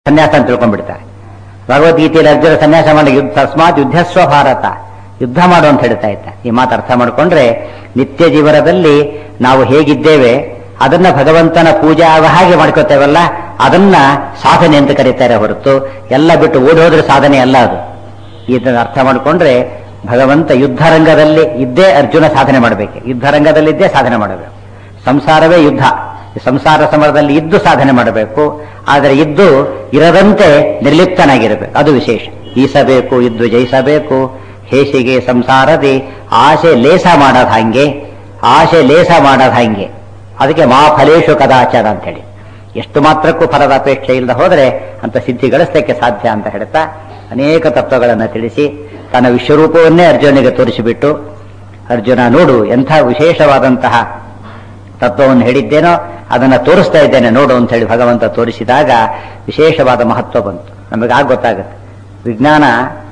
ಸನ್ಯಾಸ ಅಂತ ತಿಳ್ಕೊಂಡ್ಬಿಡ್ತಾರೆ. ಭಗವದ್ಗೀತೆಯಲ್ಲಿ ಅರ್ಜುನ ಸನ್ಯಾಸ ಮಾಡಿ ತಸ್ಮಾತ್ ಯುದ್ಧಸ್ವ ಭಾರತ, ಯುದ್ಧ ಮಾಡು ಅಂತ ಹೇಳ್ತಾ ಇದ್ದ. ಈ ಮಾತು ಅರ್ಥ ಮಾಡಿಕೊಂಡ್ರೆ ನಿತ್ಯ ಜೀವನದಲ್ಲಿ ನಾವು ಹೇಗಿದ್ದೇವೆ ಅದನ್ನ ಭಗವಂತನ ಪೂಜೆ ಆಗ ಹಾಗೆ ಮಾಡ್ಕೋತೇವಲ್ಲ, ಅದನ್ನ ಸಾಧನೆ ಅಂತ ಕರೀತಾರೆ ಹೊರತು ಎಲ್ಲ ಬಿಟ್ಟು ಓಡಿ ಹೋದ್ರೆ ಸಾಧನೆ ಅಲ್ಲ ಅದು. ಇದನ್ನು ಅರ್ಥ ಮಾಡಿಕೊಂಡ್ರೆ ಭಗವಂತ ಯುದ್ಧರಂಗದಲ್ಲಿ ಇದ್ದೇ ಅರ್ಜುನ ಸಾಧನೆ ಮಾಡಬೇಕು, ಯುದ್ಧರಂಗದಲ್ಲಿದ್ದೇ ಸಾಧನೆ ಮಾಡಬೇಕು. ಸಂಸಾರವೇ ಯುದ್ಧ, ಸಂಸಾರ ಸಮರದಲ್ಲಿ ಇದ್ದು ಸಾಧನೆ ಮಾಡಬೇಕು. ಆದರೆ ಇದ್ದು ಇರದಂತೆ ನಿರ್ಲಿಪ್ತನಾಗಿರಬೇಕು, ಅದು ವಿಶೇಷ. ಈಸಬೇಕು, ಇದ್ದು ಜಯಿಸಬೇಕು. ಹೇಸಿಗೆ ಸಂಸಾರದಿ ಆಸೆ ಲೇಸ ಮಾಡೋದು ಹಂಗೆ, ಆಸೆ ಲೇಸ ಮಾಡೋದು ಹಂಗೆ. ಅದಕ್ಕೆ ಮಾ ಫಲೇಶು ಕದಾಚನ ಅಂತ ಹೇಳಿ, ಎಷ್ಟು ಮಾತ್ರಕ್ಕೂ ಫಲದ ಅಪೇಕ್ಷೆ ಇಲ್ಲದೆ ಹೋದರೆ ಅಂತ ಸಿದ್ಧಿ ಗಳಿಸಲಿಕ್ಕೆ ಸಾಧ್ಯ ಅಂತ ಹೇಳ್ತಾ ಅನೇಕ ತತ್ವಗಳನ್ನು ತಿಳಿಸಿ ತನ್ನ ವಿಶ್ವರೂಪವನ್ನೇ ಅರ್ಜುನಿಗೆ ತೋರಿಸಿಬಿಟ್ಟು, ಅರ್ಜುನ ನೋಡು ಎಂಥ ವಿಶೇಷವಾದಂತಹ ತತ್ವವನ್ನು ಹೇಳಿದ್ದೇನೋ ಅದನ್ನು ತೋರಿಸ್ತಾ ಇದ್ದೇನೆ ನೋಡು ಅಂತ ಹೇಳಿ ಭಗವಂತ ತೋರಿಸಿದಾಗ ವಿಶೇಷವಾದ ಮಹತ್ವ ಬಂತು. ನಮಗೆ ಆಗ ಗೊತ್ತಾಗುತ್ತೆ ವಿಜ್ಞಾನ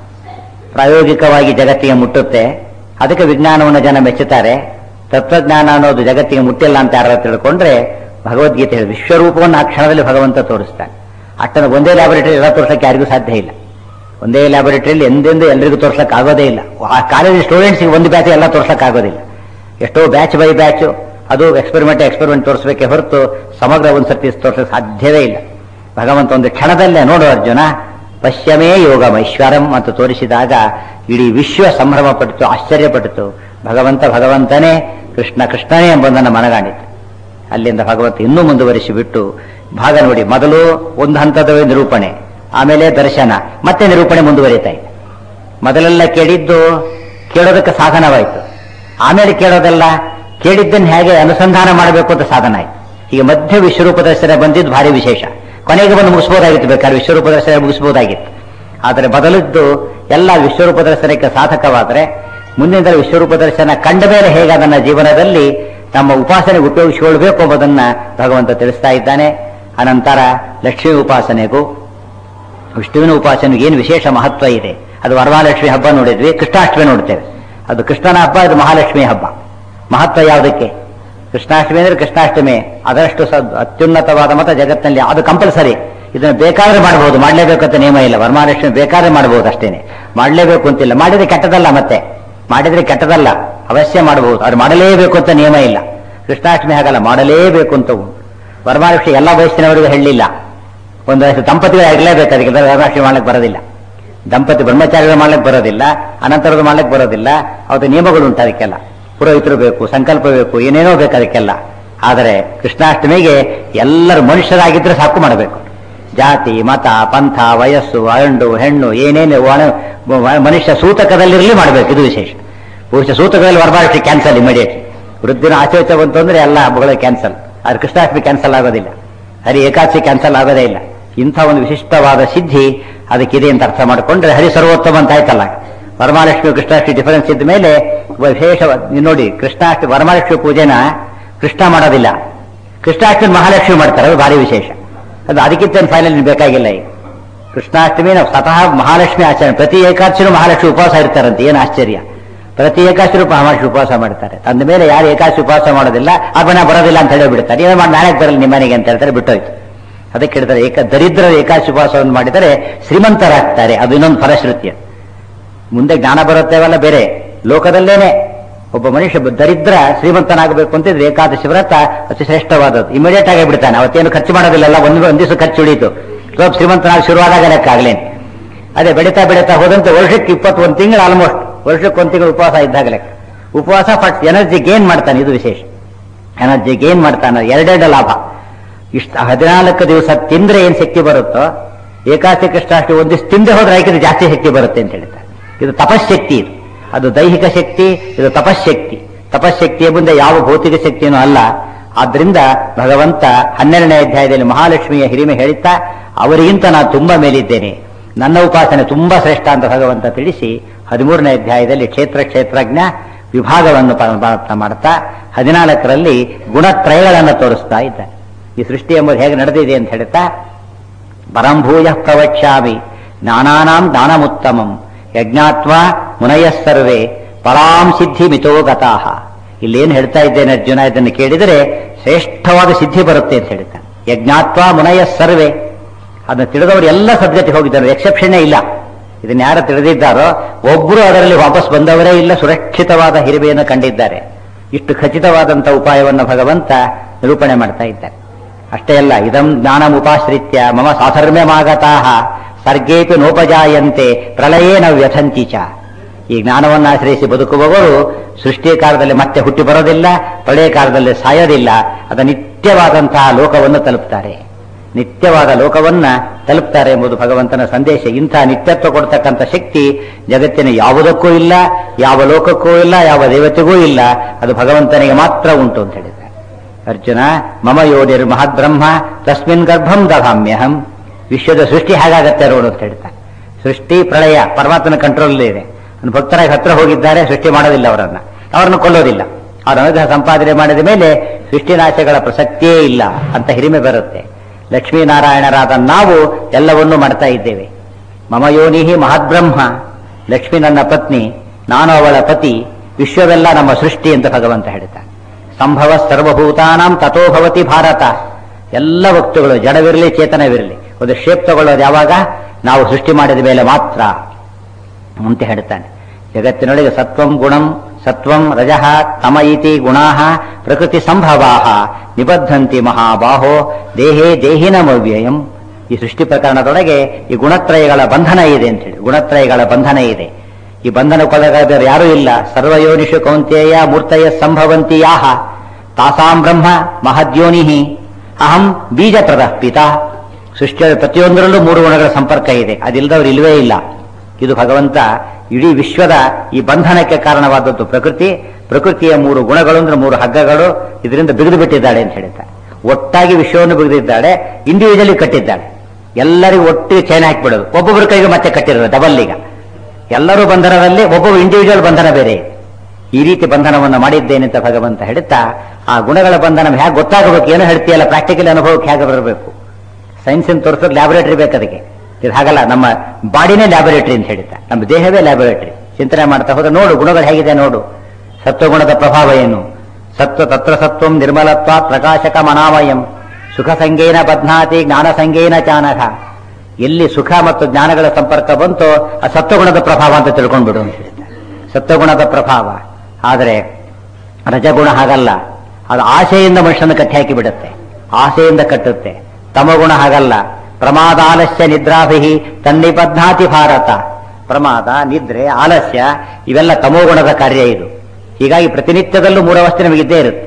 ಪ್ರಾಯೋಗಿಕವಾಗಿ ಜಗತ್ತಿಗೆ ಮುಟ್ಟುತ್ತೆ, ಅದಕ್ಕೆ ವಿಜ್ಞಾನವನ್ನು ಜನ ಮೆಚ್ಚುತ್ತಾರೆ. ತತ್ವಜ್ಞಾನ ಅನ್ನೋದು ಜಗತ್ತಿಗೆ ಮುಟ್ಟಿಲ್ಲ ಅಂತ ಯಾರು ತಿಳ್ಕೊಂಡ್ರೆ ಭಗವದ್ಗೀತೆ ಹೇಳಿ ವಿಶ್ವರೂಪವನ್ನು ಆ ಕ್ಷಣದಲ್ಲಿ ಭಗವಂತ ತೋರಿಸ್ತಾನೆ. ಅಷ್ಟನ್ನು ಒಂದೇ ಲ್ಯಾಬೊರೇಟರಿ ಎಲ್ಲ ತೋರಿಸಕ್ಕೆ ಯಾರಿಗೂ ಸಾಧ್ಯ ಇಲ್ಲ. ಒಂದೇ ಲ್ಯಾಬೊರೇಟರಿಯಲ್ಲಿ ಎಂದೆಂದು ಎಲ್ಲರಿಗೂ ತೋರ್ಸಕ್ಕೆ ಆಗೋದೇ ಇಲ್ಲ. ಆ ಕಾಲೇಜ್ ಸ್ಟೂಡೆಂಟ್ಸ್ಗೆ ಒಂದು ಬ್ಯಾಚ್ ಎಲ್ಲ ತೋರ್ಸಕ್ಕೆ ಆಗೋದಿಲ್ಲ. ಎಷ್ಟೋ ಬ್ಯಾಚ್ ಬೈ ಬ್ಯಾಚು ಅದು ಎಕ್ಸ್ಪೆರಿಮೆಂಟ್ ತೋರಿಸಬೇಕೆ ಹೊರತು ಸಮಗ್ರ ಒಂದು ಸರ್ತಿ ತೋರಿಸಕ್ಕೆ ಸಾಧ್ಯವೇ ಇಲ್ಲ. ಭಗವಂತ ಒಂದು ಕ್ಷಣದಲ್ಲೇ ನೋಡು ಅರ್ಜುನ ಪಶ್ಯಮೇ ಯೋಗಮೈಶ್ವರಂ ಅಂತ ತೋರಿಸಿದಾಗ ಇಡೀ ವಿಶ್ವ ಸಂಭ್ರಮ ಪಟ್ಟಿತು, ಆಶ್ಚರ್ಯಪಟ್ಟಿತು. ಭಗವಂತನೇ ಕೃಷ್ಣ ಕೃಷ್ಣನೇ ಎಂಬುದನ್ನು ಮನಗಾಣಿತು. ಅಲ್ಲಿಂದ ಭಗವಂತ ಇನ್ನೂ ಮುಂದುವರಿಸಿ ಬಿಟ್ಟು ಭಾಗ ನೋಡಿ, ಮೊದಲು ಒಂದು ಹಂತದ ನಿರೂಪಣೆ, ಆಮೇಲೆ ದರ್ಶನ, ಮತ್ತೆ ನಿರೂಪಣೆ ಮುಂದುವರಿತಾ ಇದೆ. ಮೊದಲೆಲ್ಲ ಕೇಳೋದಕ್ಕೆ ಸಾಧನವಾಯಿತು, ಆಮೇಲೆ ಕೇಳೋದೆಲ್ಲ ಕೇಳಿದ್ದನ್ನು ಹೇಗೆ ಅನುಸಂಧಾನ ಮಾಡಬೇಕು ಅಂತ ಸಾಧನ ಆಯಿತು. ಈಗ ಮಧ್ಯ ವಿಶ್ವರೂಪ ದರ್ಶನ ಬಂದಿದ್ದು ಭಾರಿ ವಿಶೇಷ. ಕೊನೆಗೆ ಬಂದು ಮುಗಿಸ್ಬೋದಾಗಿತ್ತು, ಬೇಕಾದ್ರೆ ವಿಶ್ವರೂಪ ದರ್ಶನ ಮುಗಿಸ್ಬೋದಾಗಿತ್ತು. ಆದರೆ ಬದಲಿದ್ದು ಎಲ್ಲ ವಿಶ್ವರೂಪ ದರ್ಶನಕ್ಕೆ ಸಾಧಕವಾದರೆ ಮುಂದಿನ ವಿಶ್ವರೂಪ ದರ್ಶನ ಕಂಡ ಮೇಲೆ ಹೇಗೆ ಅದನ್ನ ಜೀವನದಲ್ಲಿ ನಮ್ಮ ಉಪಾಸನೆಗೆ ಉಪಯೋಗಿಸಿಕೊಳ್ಬೇಕು ಎಂಬುದನ್ನ ಭಗವಂತ ತಿಳಿಸ್ತಾ ಇದ್ದಾನೆ. ಅನಂತರ ಲಕ್ಷ್ಮೀ ಉಪಾಸನೆಗೂ ವಿಷ್ಣುವಿನ ಉಪಾಸನೆಗೆ ಏನು ವಿಶೇಷ ಮಹತ್ವ ಇದೆ. ಅದು ವರಮಹಾಲಕ್ಷ್ಮಿ ಹಬ್ಬ ನೋಡಿದ್ವಿ, ಕೃಷ್ಣಾಷ್ಟಮಿ ನೋಡ್ತೇವೆ. ಅದು ಕೃಷ್ಣನ ಹಬ್ಬ, ಇದು ಮಹಾಲಕ್ಷ್ಮಿ ಹಬ್ಬ. ಮಹತ್ವ ಯಾವುದಕ್ಕೆ? ಕೃಷ್ಣಾಷ್ಟಮಿ ಅಂದ್ರೆ ಕೃಷ್ಣಾಷ್ಟಮಿ ಅದರಷ್ಟು ಅತ್ಯುನ್ನತವಾದ ಮತ ಜಗತ್ತಿನಲ್ಲಿ, ಅದು ಕಂಪಲ್ಸರಿ. ಇದನ್ನು ಬೇಕಾದ್ರೆ ಮಾಡಬಹುದು, ಮಾಡಲೇಬೇಕು ಅಂತ ನಿಯಮ ಇಲ್ಲ. ವರಮಹಾಲಕ್ಷ್ಮಿ ಬೇಕಾದ್ರೆ ಮಾಡಬಹುದು ಅಷ್ಟೇನೆ, ಮಾಡಲೇಬೇಕು ಅಂತಿಲ್ಲ. ಮಾಡಿದ್ರೆ ಕೆಟ್ಟದಲ್ಲ, ಮತ್ತೆ ಮಾಡಿದ್ರೆ ಕೆಟ್ಟದಲ್ಲ, ಅವಶ್ಯ ಮಾಡಬಹುದು. ಅದು ಮಾಡಲೇಬೇಕು ಅಂತ ನಿಯಮ ಇಲ್ಲ. ಕೃಷ್ಣಾಷ್ಟಮಿ ಹಾಗಲ್ಲ, ಮಾಡಲೇಬೇಕು ಅಂತ ಉಂಟು. ವರಮಹಾಲಕ್ಷ್ಮಿ ಎಲ್ಲ ವಯಸ್ಸಿನವರಿಗೂ ಹೇಳಲಿಲ್ಲ. ಒಂದು ವಯಸ್ಸು ದಂಪತಿಗಳು ಇರಲೇಬೇಕು, ಅದಕ್ಕೆ ವರಮಹಾಲಕ್ಷ್ಮಿ ಮಾಡ್ಲಿಕ್ಕೆ ಬರೋದಿಲ್ಲ. ದಂಪತಿ ಬ್ರಹ್ಮಚಾರಿಗಳು ಮಾಡ್ಲಿಕ್ಕೆ ಬರೋದಿಲ್ಲ, ಅನಂತರದ್ದು ಮಾಡ್ಲಿಕ್ಕೆ ಬರೋದಿಲ್ಲ. ಅವತ್ತು ನಿಯಮಗಳು ಉಂಟು ಅದಕ್ಕೆಲ್ಲ. ಪುರೋಹಿತರು ಬೇಕು, ಸಂಕಲ್ಪ ಬೇಕು, ಏನೇನೋ ಬೇಕು ಅದಕ್ಕೆಲ್ಲ. ಆದರೆ ಕೃಷ್ಣಾಷ್ಟಮಿಗೆ ಎಲ್ಲರೂ ಮನುಷ್ಯರಾಗಿದ್ರೆ ಸಾಕು ಮಾಡಬೇಕು. ಜಾತಿ ಮತ ಪಂಥ ವಯಸ್ಸು ಗಂಡು ಹೆಣ್ಣು ಏನೇನು ಮನುಷ್ಯ ಸೂತಕದಲ್ಲಿರಲಿ ಮಾಡಬೇಕು, ಇದು ವಿಶೇಷ. ಪುರುಷ ಸೂತಕದಲ್ಲಿ ವರಮಹಾಲಕ್ಷ್ಮಿ ಕ್ಯಾನ್ಸಲ್ ಇಮಿಡಿಯೇಟ್ಲಿ. ವೃದ್ಧಿನ ಆಚರಿಸ ಬಂತು ಅಂದ್ರೆ ಎಲ್ಲ ಹಬ್ಬಗಳು ಕ್ಯಾನ್ಸಲ್. ಆದ್ರೆ ಕೃಷ್ಣಾಷ್ಟಮಿ ಕ್ಯಾನ್ಸಲ್ ಆಗೋದಿಲ್ಲ, ಹರಿ ಏಕಾದಶಿ ಕ್ಯಾನ್ಸಲ್ ಆಗೋದೇ ಇಲ್ಲ. ಇಂಥ ಒಂದು ವಿಶಿಷ್ಟವಾದ ಸಿದ್ಧಿ ಅದಕ್ಕಿದೆ ಅಂತ ಅರ್ಥ ಮಾಡಿಕೊಂಡ್ರೆ ಹರಿ ಸರ್ವೋತ್ತಮ ಅಂತ ಆಯ್ತಲ್ಲ. ವರಮಹಾಲಕ್ಷ್ಮಿ ಕೃಷ್ಣಾಷ್ಟಮಿ ಡಿಫರೆನ್ಸ್ ಇದ್ದ ಮೇಲೆ ವಿಶೇಷವಾದ ನೋಡಿ, ಕೃಷ್ಣಾಷ್ಟಮಿ ವರಮಹಾಲಕ್ಷ್ಮಿ ಪೂಜೆನ ಕೃಷ್ಣ ಮಾಡೋದಿಲ್ಲ, ಕೃಷ್ಣಾಷ್ಟಮಿ ಮಹಾಲಕ್ಷ್ಮಿ ಮಾಡ್ತಾರೆ, ಅದು ಭಾರಿ ವಿಶೇಷ. ಅದು ಅದಕ್ಕಿಂತ ಫೈನಲ್ ಬೇಕಾಗಿಲ್ಲ. ಈಗ ಕೃಷ್ಣಾಷ್ಟಮಿ ನಾವು ಸ್ವತಃ ಮಹಾಲಕ್ಷ್ಮಿ ಆಚರಣೆ, ಪ್ರತಿ ಏಕಾದಶಿನೂ ಮಹಾಲಕ್ಷ್ಮಿ ಉಪವಾಸ ಇರ್ತಾರಂತೆ. ಏನು ಆಶ್ಚರ್ಯ! ಪ್ರತಿ ಏಕಾದಶಿ ಮಹಾಲಕ್ಷ್ಮಿ ಉಪವಾಸ ಮಾಡ್ತಾರೆ. ಅಂದ ಮೇಲೆ ಯಾರು ಏಕಾದಶಿ ಉಪವಾಸ ಮಾಡೋದಿಲ್ಲ ಅದನ್ನ ಬರೋದಿಲ್ಲ ಅಂತ ಹೇಳಿ ಬಿಡ್ತಾರೆ. ಏನೋ ಮಾಡಿ ನಾಳೆ ಬರಲ್ಲ ನಿಮ್ಮನೆಗೆ ಅಂತ ಹೇಳ್ತಾರೆ, ಬಿಟ್ಟೋಯ್ತು. ಅದಕ್ಕೆ ಹೇಳ್ತಾರೆ ದರಿದ್ರರ ಏಕಾದಶಿ ಉಪವಾಸವನ್ನು ಮಾಡಿದರೆ ಶ್ರೀಮಂತರಾಗ್ತಾರೆ. ಅದು ಇನ್ನೊಂದು ಫಲಶ್ರುತಿ. ಮುಂದೆ ಜ್ಞಾನ ಬರುತ್ತೇವಲ್ಲ ಬೇರೆ ಲೋಕದಲ್ಲೇನೆ ಒಬ್ಬ ಮನುಷ್ಯ ದರಿದ್ರ ಶ್ರೀಮಂತನಾಗಬೇಕು ಅಂತಿದ್ರೆ ಏಕಾದಶಿ ವ್ರತ ಅತಿ ಶ್ರೇಷ್ಠವಾದದ್ದು. ಇಮಿಡಿಯೇಟ್ ಆಗಿ ಬಿಡ್ತಾನೆ, ಅವತ್ತೇನು ಖರ್ಚು ಮಾಡೋದಿಲ್ಲ. ಒಂದು ದಿವಸ ಖರ್ಚು ಉಳಿತು, ಸ್ವಲ್ಪ ಶ್ರೀಮಂತನಾಗಿ ಶುರುವಾದಾಗ ಲೆಕ್ಕಾಗ್ಲೇನೆ. ಅದೇ ಬೆಳೀತಾ ಹೋದಂತೆ ವರ್ಷಕ್ಕೆ 21 ತಿಂಗಳು, ಆಲ್ಮೋಸ್ಟ್ ವರ್ಷಕ್ಕೆ 1 ತಿಂಗಳು ಉಪವಾಸ ಇದ್ದಾಗ ಲೆಕ್ಕ. ಉಪವಾಸ ಫಸ್ಟ್ ಎನರ್ಜಿ ಗೇನ್ ಮಾಡ್ತಾನೆ, ಇದು ವಿಶೇಷ. ಎನರ್ಜಿ ಗೇನ್ ಮಾಡ್ತಾನೆ, ಎರಡೆರಡು ಲಾಭ. ಇಷ್ಟ 14 ದಿವಸ ತಿಂದ್ರೆ ಏನ್ ಶಕ್ತಿ ಬರುತ್ತೋ, ಏಕಾದಶಿ ಕೃಷ್ಣಾಷ್ಟಮಿ ಒಂದು ದಿವಸ ತಿಂದೆ ಹೋದ್ರೆ ಐಕಿದ್ರೆ ಜಾಸ್ತಿ ಶಕ್ತಿ ಬರುತ್ತೆ ಅಂತ ಹೇಳ್ತಾರೆ. ಇದು ತಪಶಕ್ತಿ, ಇದು ಅದು ದೈಹಿಕ ಶಕ್ತಿ, ಇದು ತಪಶಕ್ತಿ. ತಪಶಕ್ತಿಯ ಮುಂದೆ ಯಾವ ಭೌತಿಕ ಶಕ್ತಿಯೂ ಅಲ್ಲ. ಆದ್ರಿಂದ ಭಗವಂತ 12ನೇ ಅಧ್ಯಾಯದಲ್ಲಿ ಮಹಾಲಕ್ಷ್ಮಿಯ ಹಿರಿಮೆ ಹೇಳುತ್ತಾ ಅವರಿಗಿಂತ ನಾನು ತುಂಬಾ ಮೇಲಿದ್ದೇನೆ, ನನ್ನ ಉಪಾಸನೆ ತುಂಬಾ ಶ್ರೇಷ್ಠ ಅಂತ ಭಗವಂತ ತಿಳಿಸಿ 13ನೇ ಅಧ್ಯಾಯದಲ್ಲಿ ಕ್ಷೇತ್ರಜ್ಞ ವಿಭಾಗವನ್ನು ಮಾಡ್ತಾ 14ರಲ್ಲಿ ಗುಣತ್ರಯಗಳನ್ನು ತೋರಿಸ್ತಾ ಇದ್ದಾನೆ. ಈ ಸೃಷ್ಟಿ ಎಂಬುದು ಹೇಗೆ ನಡೆದಿದೆ ಅಂತ ಹೇಳ್ತಾ ಪರಂಭೂಯ ಪ್ರವಕ್ಷ್ಯಾಮಿ ಜ್ಞಾನಾನಾಂ ಜ್ಞಾನಮುತ್ತಮಂ ಯಜ್ಞಾತ್ವಾ ಮುನಯಃ ಸರ್ವೇ ಪರಾಂ ಸಿದ್ಧಿ ಮಿತೋ ಗತಾಃ. ಇಲ್ಲೇನು ಹೇಳ್ತಾ ಇದ್ದೇನೆ ಅರ್ಜುನ, ಇದನ್ನು ಕೇಳಿದರೆ ಶ್ರೇಷ್ಠವಾದ ಸಿದ್ಧಿ ಬರುತ್ತೆ ಅಂತ ಹೇಳ್ತಾನೆ. ಯಜ್ಞಾತ್ವಾ ಮುನಯಃ ಸರ್ವೇ, ಅದನ್ನ ತಿಳಿದವರು ಎಲ್ಲ ಸದ್ಗತಿ ಹೋಗಿದ್ದಾರೆ, ಎಕ್ಸೆಪ್ಷನ್ನೇ ಇಲ್ಲ. ಇದನ್ನ ಯಾರು ತಿಳಿದಿದ್ದಾರೋ ಒಬ್ಬರು ಅದರಲ್ಲಿ ವಾಪಸ್ ಬಂದವರೇ ಇಲ್ಲ, ಸುರಕ್ಷಿತವಾದ ಹಿರಿಮೆಯನ್ನು ಕಂಡಿದ್ದಾರೆ. ಇಷ್ಟು ಖಚಿತವಾದಂಥ ಉಪಾಯವನ್ನು ಭಗವಂತ ನಿರೂಪಣೆ ಮಾಡ್ತಾ ಇದ್ದಾರೆ. ಅಷ್ಟೇ ಅಲ್ಲ, ಇದಂ ಜ್ಞಾನಮುಪಾಶ್ರಿತ್ಯ ಮಮ ಸಾಧರ್ಮ್ಯಮಾಗತಾಹ ಸರ್ಗೇಪಿ ನೋಪಜಾಯಂತೆ ಪ್ರಳಯೇನ ವ್ಯಥಂತಿ ಚ. ಈ ಜ್ಞಾನವನ್ನು ಆಶ್ರಯಿಸಿ ಬದುಕುವವರು ಸೃಷ್ಟಿಯ ಕಾಲದಲ್ಲಿ ಮತ್ತೆ ಹುಟ್ಟಿ ಬರೋದಿಲ್ಲ, ಪ್ರಳಯ ಕಾಲದಲ್ಲಿ ಸಾಯೋದಿಲ್ಲ. ಅದ ನಿತ್ಯವಾದಂತಹ ಲೋಕವನ್ನು ತಲುಪ್ತಾರೆ, ನಿತ್ಯವಾದ ಲೋಕವನ್ನ ತಲುಪ್ತಾರೆ ಎಂಬುದು ಭಗವಂತನ ಸಂದೇಶ. ಇಂಥ ನಿತ್ಯತ್ವ ಕೊಡ್ತಕ್ಕಂಥ ಶಕ್ತಿ ಜಗತ್ತಿನ ಯಾವುದಕ್ಕೂ ಇಲ್ಲ, ಯಾವ ಲೋಕಕ್ಕೂ ಇಲ್ಲ, ಯಾವ ದೇವತೆಗೂ ಇಲ್ಲ. ಅದು ಭಗವಂತನಿಗೆ ಮಾತ್ರ ಉಂಟು ಅಂತ ಹೇಳಿದ್ದಾರೆ. ಅರ್ಜುನ, ಮಮ ಯೋನಿರ್ ಮಹದ್ಬ್ರಹ್ಮ ತಸ್ಮಿನ್ ಗರ್ಭಂ ದಧಾಮ್ಯಹಂ. ವಿಶ್ವದ ಸೃಷ್ಟಿ ಹೇಗಾಗತ್ತೆ ನೋಡು ಅಂತ ಹೇಳ್ತಾರೆ. ಸೃಷ್ಟಿ ಪ್ರಳಯ ಪರಮಾತ್ಮನ ಕಂಟ್ರೋಲ್ ಇದೆ. ಭಕ್ತರಾಗಿ ಹತ್ರ ಹೋಗಿದ್ದಾರೆ, ಸೃಷ್ಟಿ ಮಾಡೋದಿಲ್ಲ, ಅವರನ್ನು ಕೊಲ್ಲೋದಿಲ್ಲ. ಅವರ ಅನುಗ್ರಹ ಸಂಪಾದನೆ ಮಾಡಿದ ಮೇಲೆ ಸೃಷ್ಟಿನಾಶಗಳ ಪ್ರಸಕ್ತಿಯೇ ಇಲ್ಲ ಅಂತ ಹಿರಿಮೆ ಬರುತ್ತೆ. ಲಕ್ಷ್ಮೀನಾರಾಯಣರಾದ ನಾವು ಎಲ್ಲವನ್ನೂ ಮಾಡ್ತಾ ಇದ್ದೇವೆ. ಮಮ ಯೋನಿಹಿ ಮಹದ್ಬ್ರಹ್ಮ, ಲಕ್ಷ್ಮಿ ನನ್ನ ಪತ್ನಿ, ನಾನು ಅವಳ ಪತಿ, ವಿಶ್ವವೆಲ್ಲ ನಮ್ಮ ಸೃಷ್ಟಿ ಅಂತ ಭಗವಂತ ಹೇಳ್ತಾನೆ. ಸಂಭವ ಸರ್ವಭೂತಾನಾಂ ತಥೋಭವತಿ ಭಾರತ. ಎಲ್ಲ ವಸ್ತುಗಳು ಜಡವಿರಲಿ ಚೇತನವಿರಲಿ ಒಂದು ಶೇಪ್ ತಗೊಳ್ಳೋದು ಯಾವಾಗ? ನಾವು ಸೃಷ್ಟಿ ಮಾಡಿದ ಮೇಲೆ ಮಾತ್ರ ಅಂತ ಹೇಳ್ತಾನೆ. ಜಗತ್ತಿನೊಳಗೆ ಸತ್ವಂ ಗುಣಂ ಸತ್ವಂ ರಜಃ ತಮ ಇತಿ ಗುಣಾಃ ಪ್ರಕೃತಿ ಸಂಭವಾಃ ನಿಬದ್ಧಂತಿ ಮಹಾಬಾಹೋ ದೇಹೇ ದೇಹಿನಮವ್ಯಯಂ. ಈ ಸೃಷ್ಟಿ ಪ್ರಕರಣದೊಳಗೆ ಈ ಗುಣತ್ರಯಗಳ ಬಂಧನ ಇದೆ ಅಂತ ಹೇಳಿ, ಗುಣತ್ರಯಗಳ ಬಂಧನ ಇದೆ. ಈ ಬಂಧನಕ್ಕೊಳಗಾದವರು ಯಾರೂ ಇಲ್ಲ. ಸರ್ವಯೋನಿಷು ಕೌಂತೇಯ ಮೂರ್ತಯ ಸಂಭವಂತಿ ಯಾಹ ತಾಸಾಂ ಬ್ರಹ್ಮ ಮಹದ್ಯೋನಿಹಿ ಅಹಂ ಬೀಜಪ್ರದಃ ಪಿತಾ. ಸೃಷ್ಟಿಯ ಪ್ರತಿಯೊಂದರಲ್ಲೂ ಮೂರು ಗುಣಗಳ ಸಂಪರ್ಕ ಇದೆ, ಅದಿಲ್ಲದವ್ರು ಇಲ್ವೇ ಇಲ್ಲ. ಇದು ಭಗವಂತ ಇಡೀ ವಿಶ್ವದ ಈ ಬಂಧನಕ್ಕೆ ಕಾರಣವಾದದ್ದು ಪ್ರಕೃತಿ. ಪ್ರಕೃತಿಯ ಮೂರು ಗುಣಗಳು ಅಂದ್ರೆ ಮೂರು ಹಗ್ಗಗಳು, ಇದರಿಂದ ಬಿಗಿದು ಬಿಟ್ಟಿದ್ದಾಳೆ ಅಂತ ಹೇಳ್ತಾರೆ. ಒಟ್ಟಾಗಿ ವಿಶ್ವವನ್ನು ಬಿಗಿದಿದ್ದಾಳೆ, ಇಂಡಿವಿಜುವಲಿ ಕಟ್ಟಿದ್ದಾಳೆ. ಎಲ್ಲರಿಗೂ ಒಟ್ಟಿಗೆ ಚೈನ್ ಹಾಕಿಬಿಡೋದು, ಒಬ್ಬೊಬ್ಬರ ಕೈಗೆ ಮತ್ತೆ ಕಟ್ಟಿರೋದು ಡಬಲ್. ಈಗ ಎಲ್ಲರೂ ಬಂಧನದಲ್ಲಿ, ಒಬ್ಬೊಬ್ಬರು ಇಂಡಿವಿಜುವಲ್ ಬಂಧನ ಬೇರೆ. ಈ ರೀತಿ ಬಂಧನವನ್ನು ಮಾಡಿದ್ದೇನೆ ಅಂತ ಭಗವಂತ ಹೇಳ್ತಾ, ಆ ಗುಣಗಳ ಬಂಧನ ಹೇಗೆ ಗೊತ್ತಾಗಬೇಕು? ಏನೋ ಹೇಳ್ತೀಯಲ್ಲ, ಪ್ರಾಕ್ಟಿಕಲ್ ಅನುಭವಕ್ಕೆ ಹೇಗೆ ಬರಬೇಕು? ಸೈನ್ಸ್ ಅನ್ನು ತೋರಿಸೋದು ಲ್ಯಾಬೊರೇಟರಿ ಬೇಕು ಅದಕ್ಕೆ. ಇದು ಹಾಗಲ್ಲ, ನಮ್ಮ ಬಾಡಿನೇ ಲ್ಯಾಬೊರೇಟರಿ ಅಂತ ಹೇಳ್ತಾ, ನಮ್ಮ ದೇಹವೇ ಲ್ಯಾಬೊರೇಟರಿ. ಚಿಂತನೆ ಮಾಡ್ತಾ ಹೋದ್ರೆ ನೋಡು ಗುಣಗಳು ಹೇಗಿದೆ ನೋಡು. ಸತ್ವಗುಣದ ಪ್ರಭಾವ ಏನು? ಸತ್ವ ತತ್ರ ಸತ್ವಂ ನಿರ್ಮಲತ್ವ ಪ್ರಕಾಶಕ ಮನಾಮಯಂ ಸುಖ ಸಂಗೇನ ಬಧ್ನಾತಿ ಜ್ಞಾನ ಸಂಗೇನ ಚಾನಘ. ಎಲ್ಲಿ ಸುಖ ಮತ್ತು ಜ್ಞಾನಗಳ ಸಂಪರ್ಕ ಬಂತೋ ಆ ಸತ್ವಗುಣದ ಪ್ರಭಾವ ಅಂತ ತಿಳ್ಕೊಂಡ್ಬಿಡು ಅಂತ ಹೇಳ್ತಾರೆ. ಸತ್ವಗುಣದ ಪ್ರಭಾವ. ಆದರೆ ರಜಗುಣ ಹಾಗಲ್ಲ, ಅದು ಆಸೆಯಿಂದ ಮನುಷ್ಯನ ಕಟ್ಟಿ ಹಾಕಿ ಬಿಡುತ್ತೆ, ಆಸೆಯಿಂದ ಕಟ್ಟುತ್ತೆ. ತಮಗುಣ ಹಾಗಲ್ಲ, ಪ್ರಮಾದಾಲಸ್ಯ ನಿದ್ರಾಭಿಹಿ ತನ್ನಿಬಧ್ನಾತಿ ಭಾರತ. ಪ್ರಮಾದ, ನಿದ್ರೆ, ಆಲಸ್ಯ ಇವೆಲ್ಲ ತಮೋಗುಣದ ಕಾರ್ಯ ಇದು. ಹೀಗಾಗಿ ಪ್ರತಿನಿತ್ಯದಲ್ಲೂ ಮೂರು ಅವಸ್ಥೆ ನಮಗಿದ್ದೇ ಇರುತ್ತೆ.